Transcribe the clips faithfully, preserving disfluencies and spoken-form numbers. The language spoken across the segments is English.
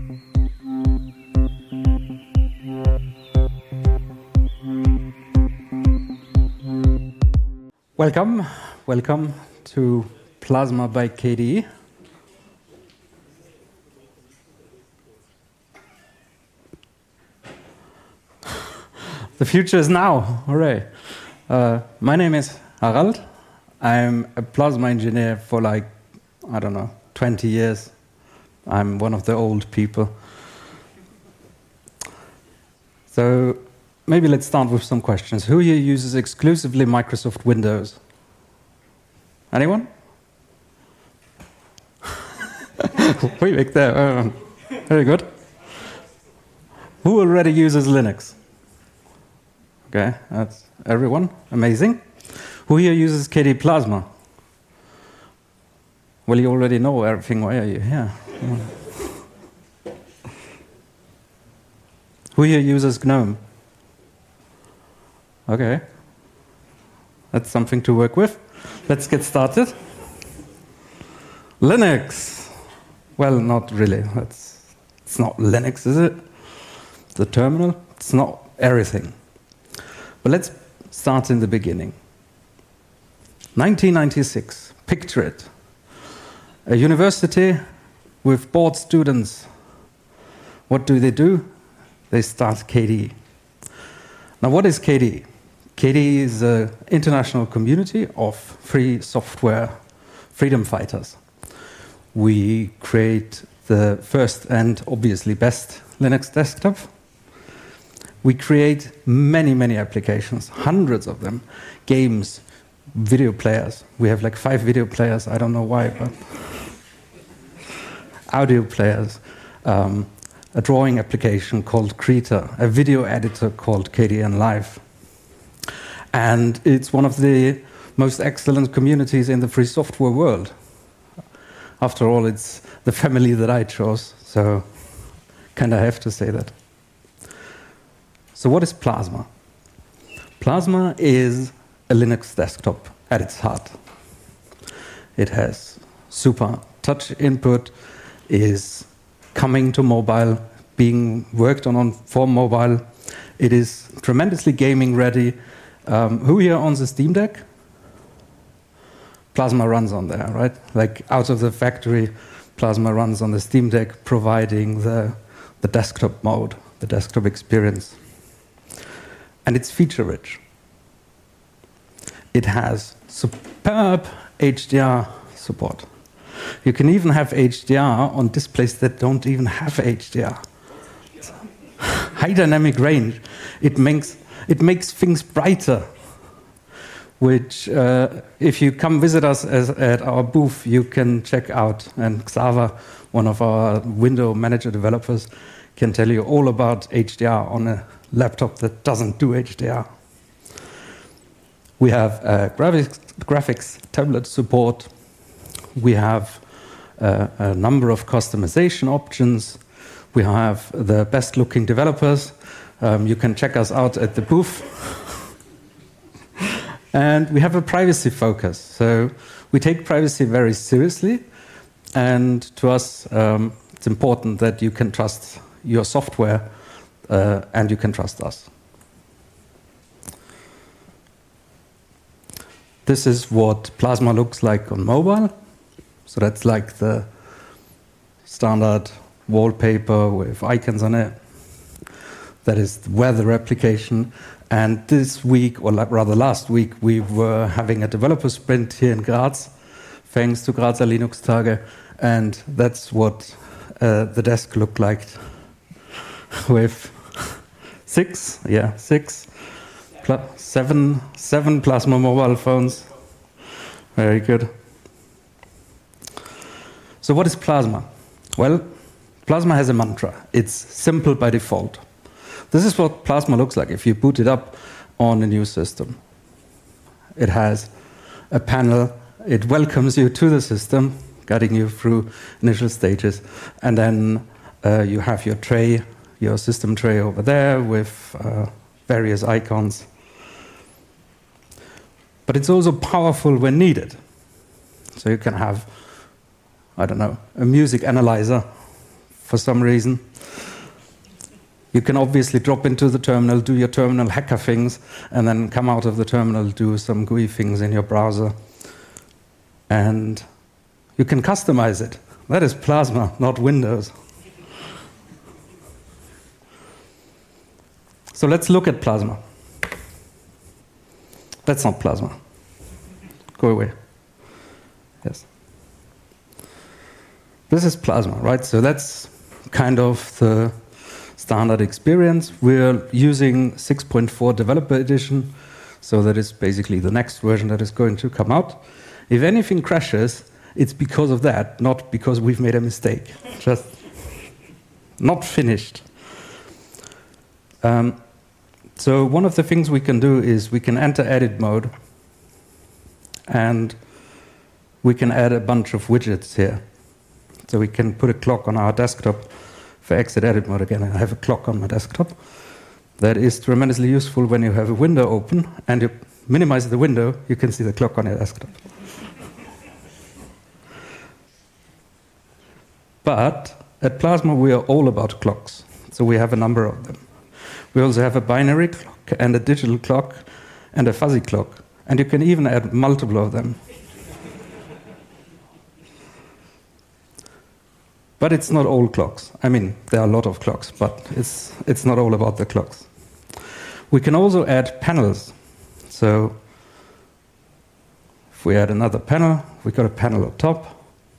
Welcome, welcome to Plasma by K D E. The future is now, hooray. Uh, my name is Harald. I'm a plasma engineer for like, I don't know, twenty years. I'm one of the old people. So maybe let's start with some questions. Who here uses exclusively Microsoft Windows? Anyone? Way back there. Uh, very good. Who already uses Linux? Okay, that's everyone. Amazing. Who here uses K D E Plasma? Well, you already know everything. Why are you here? Who here uses GNOME? Okay. That's something to work with. Let's get started. Linux. Well, not really. That's, it's not Linux, is it? The terminal? It's not everything. But let's start in the beginning. nineteen ninety-six. Picture it. A university with bored students. What do they do? They start K D E. Now, what is K D E? K D E is an international community of free software freedom fighters. We create the first and obviously best Linux desktop. We create many, many applications, hundreds of them, games, video players. We have like five video players, I don't know why, but audio players, um, a drawing application called Krita, a video editor called K D E Live. And it's one of the most excellent communities in the free software world. After all, it's the family that I chose, so kind of have to say that. So what is Plasma? Plasma is a Linux desktop at its heart. It has super touch input, is coming to mobile, being worked on, on for mobile. It is tremendously gaming ready. Um, who here owns a Steam Deck? Plasma runs on there, right? Like out of the factory, Plasma runs on the Steam Deck, providing the, the desktop mode, the desktop experience. And it's feature-rich. It has superb H D R support. You can even have H D R on displays that don't even have H D R. High dynamic range. It makes, it makes things brighter, which uh, if you come visit us as, at our booth, you can check out. And Xaver, one of our window manager developers, can tell you all about H D R on a laptop that doesn't do H D R. We have uh, graphics, graphics tablet support. We have uh, a number of customization options. We have the best looking developers. Um, you can check us out at the booth. And we have a privacy focus. So we take privacy very seriously. And to us, um, it's important that you can trust your software uh, and you can trust us. This is what Plasma looks like on mobile. So that's like the standard wallpaper with icons on it. That is the weather application. And this week, or rather last week, we were having a developer sprint here in Graz, thanks to Grazer Linux Tage. And that's what uh, the desk looked like with six, yeah, six, pl- seven, seven Plasma mobile phones. Very good. So what is Plasma? Well, Plasma has a mantra. It's simple by default. This is what Plasma looks like if you boot it up on a new system. It has a panel. It welcomes you to the system, guiding you through initial stages. And then uh, you have your tray, your system tray over there with uh, various icons. But it's also powerful when needed. So you can have, I don't know, a music analyzer for some reason. You can obviously drop into the terminal, do your terminal hacker things, and then come out of the terminal, do some G U I things in your browser. And you can customize it. That is Plasma, not Windows. So let's look at Plasma. That's not Plasma. Go away. Yes. This is Plasma, right? So that's kind of the standard experience. We're using six point four Developer Edition, so that is basically the next version that is going to come out. If anything crashes, it's because of that, not because we've made a mistake. Just not finished. Um, so one of the things we can do is we can enter edit mode, and we can add a bunch of widgets here. So we can put a clock on our desktop for exit edit mode again. I have a clock on my desktop. That is tremendously useful when you have a window open and you minimize the window, you can see the clock on your desktop. But at Plasma, we are all about clocks. So we have a number of them. We also have a binary clock and a digital clock and a fuzzy clock. And you can even add multiple of them. But it's not all clocks. I mean, there are a lot of clocks, but it's, it's not all about the clocks. We can also add panels. So if we add another panel, we got a panel on top.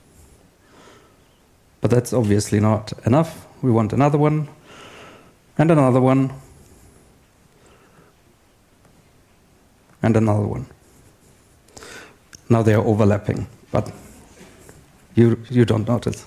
But that's obviously not enough. We want another one, and another one, and another one. Now they are overlapping, but you, you don't notice.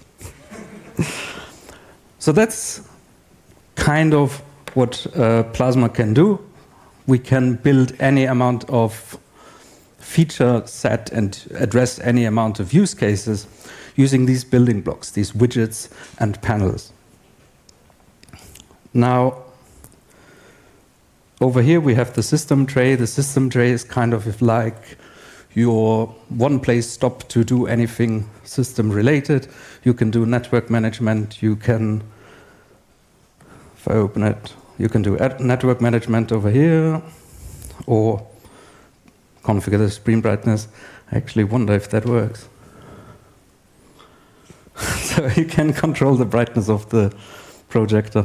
So that's kind of what uh, Plasma can do. We can build any amount of feature set and address any amount of use cases using these building blocks, these widgets and panels. Now, over here we have the system tray. The system tray is kind of like your one-place stop to do anything system-related. You can do network management. You can, if I open it, you can do network management over here, or configure the screen brightness. I actually wonder if that works. So you can control the brightness of the projector.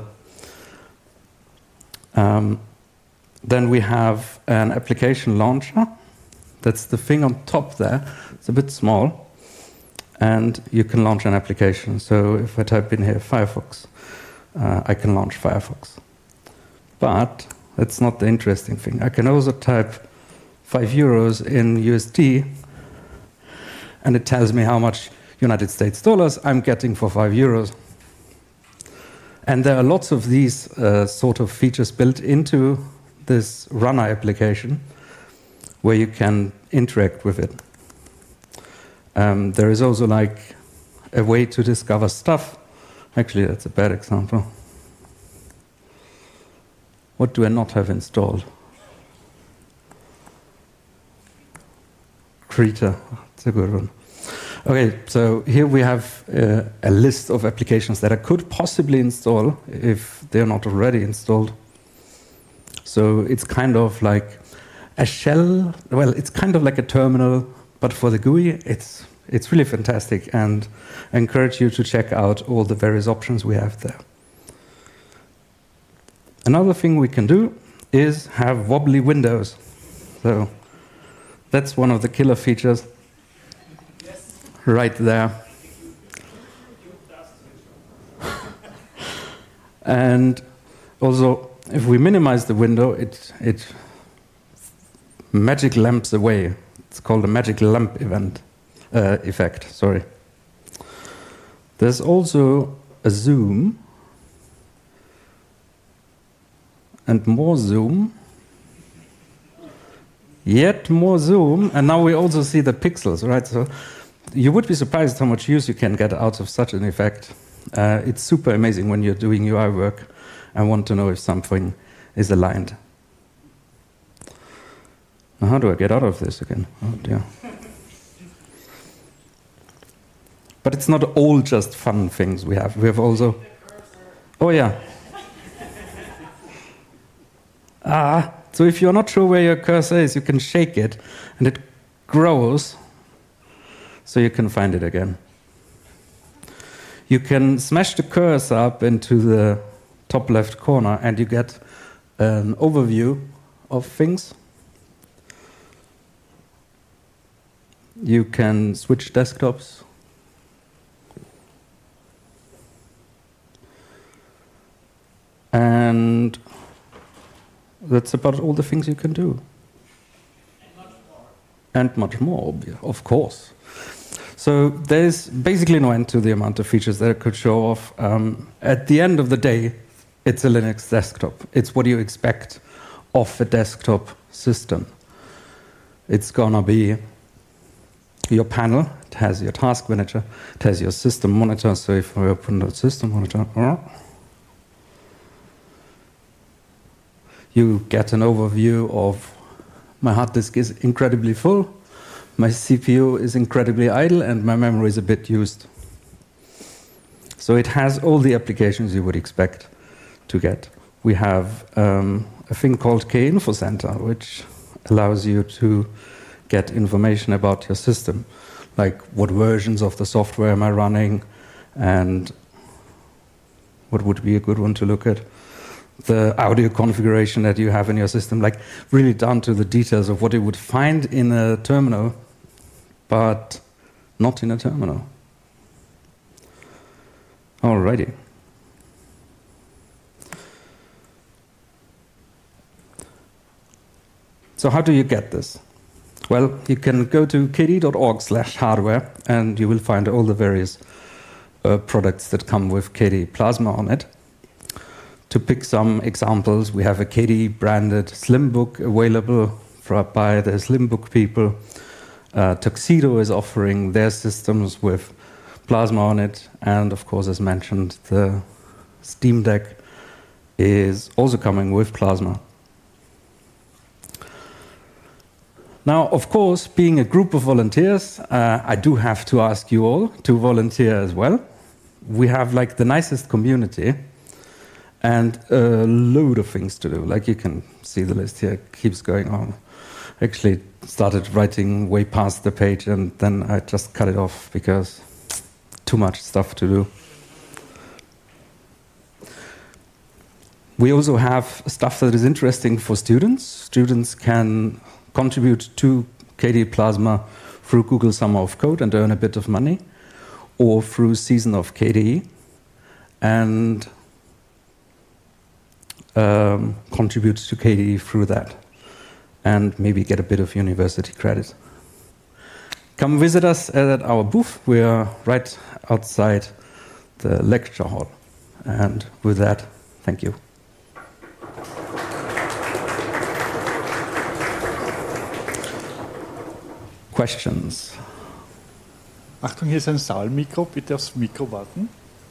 Um, then we have an application launcher. That's the thing on top there. It's a bit small. And you can launch an application. So if I type in here Firefox, uh, I can launch Firefox. But that's not the interesting thing. I can also type five euros in U S D, and it tells me how much United States dollars I'm getting for five euros. And there are lots of these uh, sort of features built into this runner application where you can interact with it. Um, there is also like a way to discover stuff. Actually, that's a bad example. What do I not have installed? Krita, that's a good one. Okay, so here we have uh, a list of applications that I could possibly install if they're not already installed. So it's kind of like a shell, well, it's kind of like a terminal, but for the G U I, it's, it's really fantastic, and I encourage you to check out all the various options we have there. Another thing we can do is have wobbly windows. So that's one of the killer features. Right there. And also, if we minimize the window, it, it magic lamps away. It's called a magic lamp event, uh, effect, sorry. There's also a zoom, and more zoom, yet more zoom, and now we also see the pixels, right? So you would be surprised how much use you can get out of such an effect. Uh, it's super amazing when you're doing U I work and want to know if something is aligned. Now, how do I get out of this again? Oh dear. But it's not all just fun things we have. We have also... Oh, yeah. ah, so if you're not sure where your cursor is, you can shake it, and it grows, so you can find it again. You can smash the cursor up into the top left corner, and you get an overview of things. You can switch desktops. And that's about all the things you can do. And much more. And much more, of course. So there's basically no end to the amount of features that it could show off. Um, at the end of the day, it's a Linux desktop. It's what you expect of a desktop system. It's gonna be your panel. It has your task manager. It has your system monitor. So if I open the system monitor, you get an overview of my hard disk is incredibly full, my C P U is incredibly idle, and my memory is a bit used. So it has all the applications you would expect to get. We have um, a thing called K Info Center, which allows you to get information about your system, like what versions of the software am I running, and what would be a good one to look at. The audio configuration that you have in your system, like really down to the details of what you would find in a terminal, but not in a terminal. Alrighty. So how do you get this? Well, you can go to k d dot org slash hardware, and you will find all the various uh, products that come with K D E Plasma on it. To pick some examples, we have a K D E branded Slimbook available for, by the Slimbook people. Uh, Tuxedo is offering their systems with Plasma on it, and of course, as mentioned, the Steam Deck is also coming with Plasma. Now, of course, being a group of volunteers, uh, I do have to ask you all to volunteer as well. We have like the nicest community and a load of things to do. Like you can see the list here, it keeps going on. Actually started writing way past the page, and then I just cut it off because too much stuff to do. We also have stuff that is interesting for students. Students can contribute to K D E Plasma through Google Summer of Code and earn a bit of money, or through Season of K D E, and um, contribute to K D E through that, and maybe get a bit of university credit. Come visit us at our booth. We are right outside the lecture hall. And with that, thank you. Questions? Achtung, hier ist ein Saalmikro. Bitte aufs Mikro warten.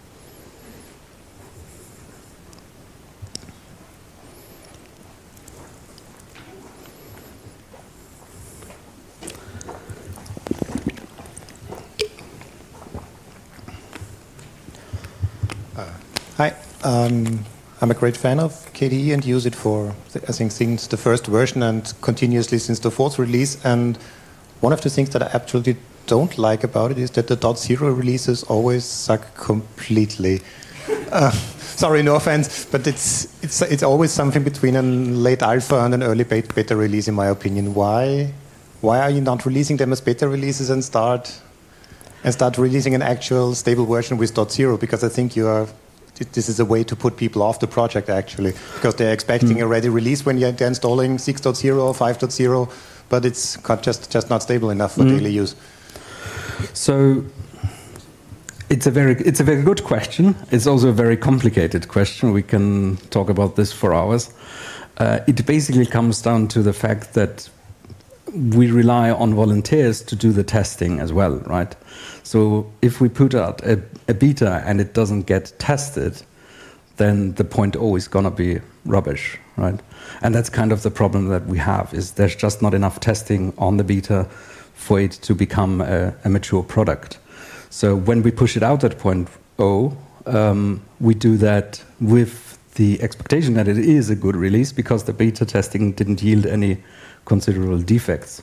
Hi, um, I'm a great fan of K D E and use it for, I think, since the first version and continuously since the fourth release. And one of the things that I absolutely don't like about it is that the dot zero releases always suck completely. Uh, sorry, no offense, but it's it's it's always something between a late alpha and an early beta release, in my opinion. Why why are you not releasing them as beta releases and start and start releasing an actual stable version with dot zero? Because I think you are. This is a way to put people off the project, actually, because they're expecting mm. a ready release when you're installing six point zero or five point zero, but it's just just not stable enough for mm. daily use. So it's a very it's a very good question. It's also a very complicated question. We can talk about this for hours. Uh, it basically comes down to the fact that we rely on volunteers to do the testing as well, right? So if we put out a, a beta and it doesn't get tested, then the point always gonna be rubbish, right? And that's kind of the problem that we have, is there's just not enough testing on the beta for it to become a, a mature product. So when we push it out at point O, um, we do that with the expectation that it is a good release because the beta testing didn't yield any considerable defects.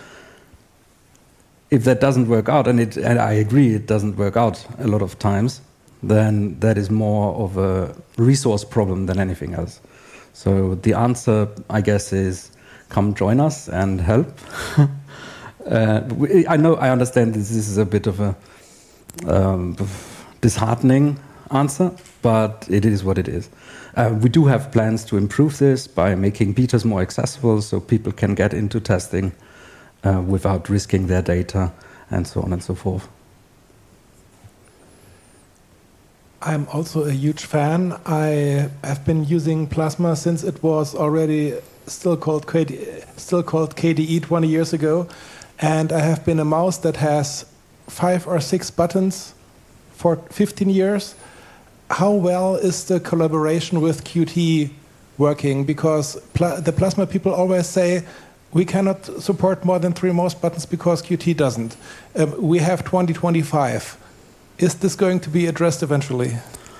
If that doesn't work out, and, it, and I agree it doesn't work out a lot of times, then that is more of a resource problem than anything else. So the answer, I guess, is come join us and help. uh, we, I know, I understand this, this is a bit of a um, disheartening answer, but it is what it is. Uh, we do have plans to improve this by making betas more accessible so people can get into testing uh, without risking their data and so on and so forth. I'm also a huge fan. I have been using Plasma since it was already still called K D, still called K D E twenty years ago, and I have been a mouse that has five or six buttons for fifteen years. How well is the collaboration with Qt working? Because pl the Plasma people always say we cannot support more than three mouse buttons because Qt doesn't. Um, we have twenty twenty-five. Is this going to be addressed eventually?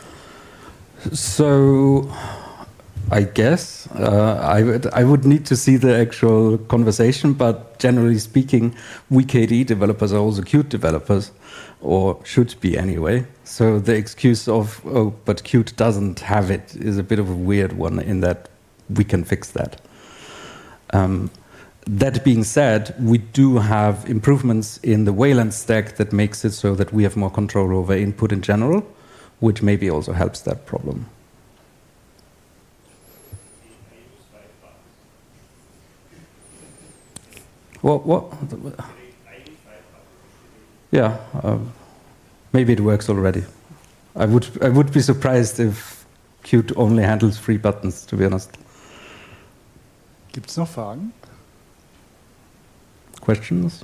So, I guess uh, I would I would need to see the actual conversation, but generally speaking, we K D E developers are also Qt developers, or should be anyway. So the excuse of oh, but Qt doesn't have it is a bit of a weird one in that we can fix that. Um, That being said, we do have improvements in the Wayland stack that makes it so that we have more control over input in general, which maybe also helps that problem. What? What? Yeah, uh, maybe it works already. I would I would be surprised if Qt only handles three buttons, to be honest. Gibt es noch Fragen? Questions?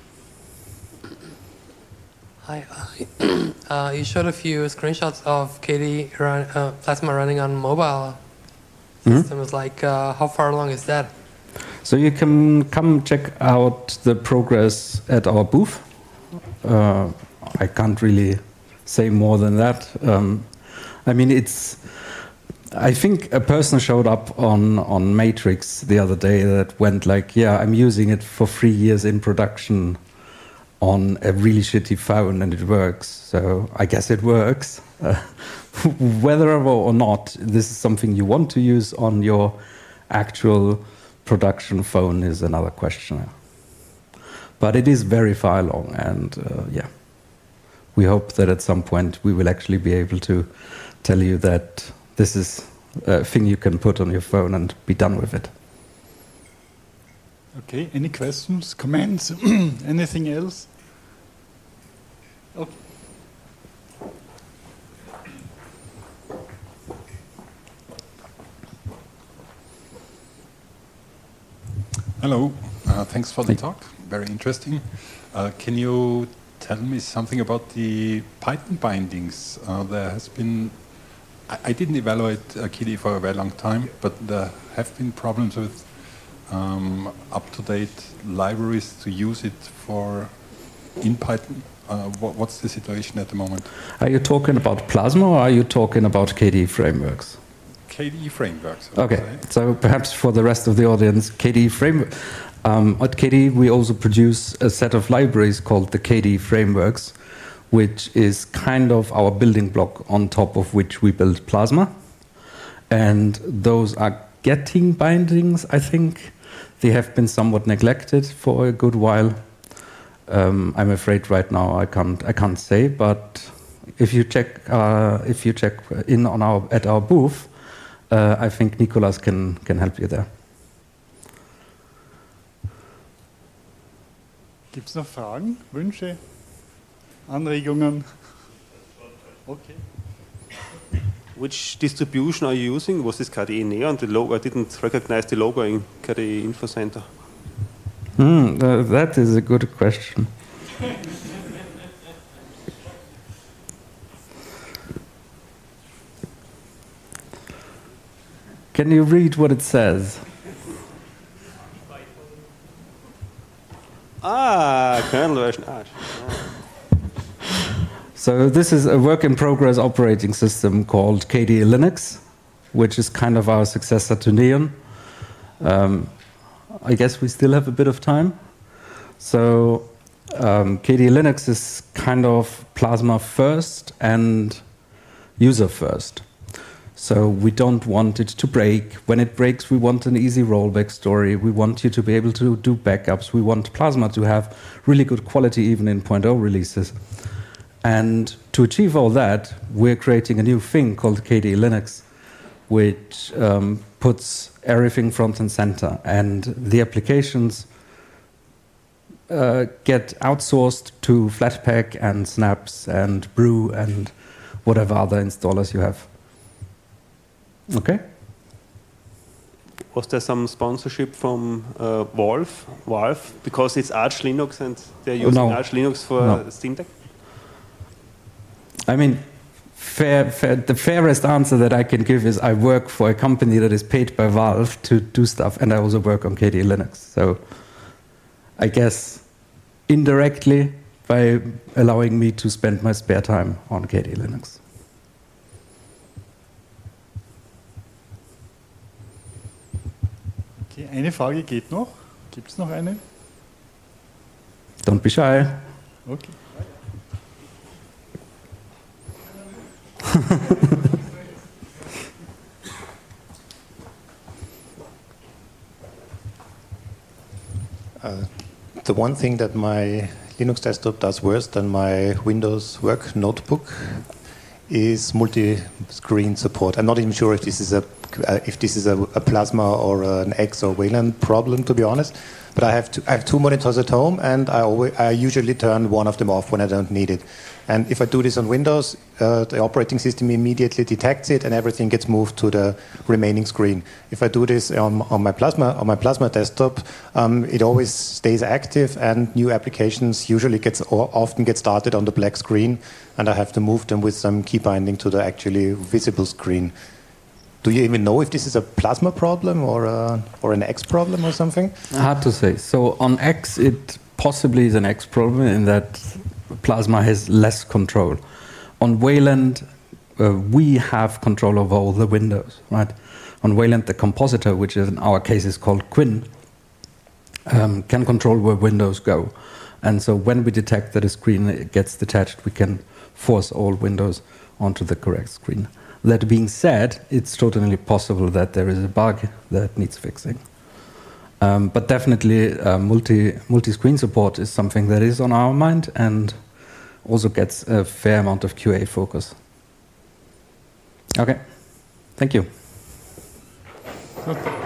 Hi. Uh, you showed a few screenshots of K D E run, uh, Plasma running on mobile Mm-hmm. systems. Like, uh, how far along is that? So you can come check out the progress at our booth. Uh, I can't really say more than that. Um, I mean, it's. I think a person showed up on, on Matrix the other day that went like, yeah, I'm using it for three years in production on a really shitty phone and it works. So I guess it works. Uh, whether or not this is something you want to use on your actual production phone is another question. But it is very far along, and uh, yeah, we hope that at some point we will actually be able to tell you that this is a thing you can put on your phone and be done with it. Okay, any questions, comments, anything else? Okay. Hello, uh, thanks for the talk, very interesting. Uh, can you tell me something about the Python bindings? Uh, there has been, I, I didn't evaluate uh, K D E for a very long time, but there have been problems with um, up-to-date libraries to use it for in Python. Uh, what, what's the situation at the moment? Are you talking about Plasma or are you talking about K D E frameworks? K D E frameworks. I would Okay, say. so perhaps for the rest of the audience, K D E framework. Um, at K D E, we also produce a set of libraries called the K D E frameworks, which is kind of our building block on top of which we build Plasma. And those are getting bindings, I think. They have been somewhat neglected for a good while. Um, I'm afraid right now I can't I can't say, but if you check uh, if you check in on our at our booth, uh, I think Nicolas can can help you there. Gibt es noch Fragen, Wünsche, Anregungen? Okay. Which distribution are you using? Was this K D E Neon? The logo, I didn't recognize the logo in K D E Info Center. Hmm, uh, that is a good question. Can you read what it says? Ah, kernel version. Ah, So this is a work-in-progress operating system called K D E Linux, which is kind of our successor to Neon. Um, I guess we still have a bit of time. So um, K D E Linux is kind of Plasma first and user first. So we don't want it to break. When it breaks, we want an easy rollback story. We want you to be able to do backups. We want Plasma to have really good quality even in point oh releases. And to achieve all that, we're creating a new thing called K D E Linux, which um, puts everything front and center. And the applications uh, get outsourced to Flatpak and Snaps and Brew and whatever other installers you have. Okay. Was there some sponsorship from uh, Valve? Valve, because it's Arch Linux and they're using No. Arch Linux for No. Steam Deck? I mean, fair, fair, the fairest answer that I can give is I work for a company that is paid by Valve to do stuff, and I also work on K D E Linux. So I guess indirectly by allowing me to spend my spare time on K D E Linux. Okay, eine Frage geht noch. Gibt es noch eine? Don't be shy. Okay. Uh, the one thing that my Linux desktop does worse than my Windows work notebook is multi-screen support. I'm not even sure if this is a uh, if this is a, a Plasma or an X or Wayland problem, to be honest. But I have two, I have two monitors at home, and I always I usually turn one of them off when I don't need it. And if I do this on Windows, uh, the operating system immediately detects it, and everything gets moved to the remaining screen. If I do this on, on my Plasma on my Plasma desktop, um, it always stays active, and new applications usually gets or often get started on the black screen, and I have to move them with some key binding to the actually visible screen. Do you even know if this is a Plasma problem or a, or an X problem or something? Hard to say. So on X, it possibly is an X problem in that Plasma has less control. On Wayland, uh, we have control over all the windows, right? On Wayland, the compositor, which in our case is called Quinn, um, can control where windows go. And so when we detect that a screen gets detached, we can force all windows onto the correct screen. That being said, it's totally possible that there is a bug that needs fixing. Um, but definitely, uh, multi, multi-screen support is something that is on our mind and also gets a fair amount of Q A focus. Okay, thank you. Gut.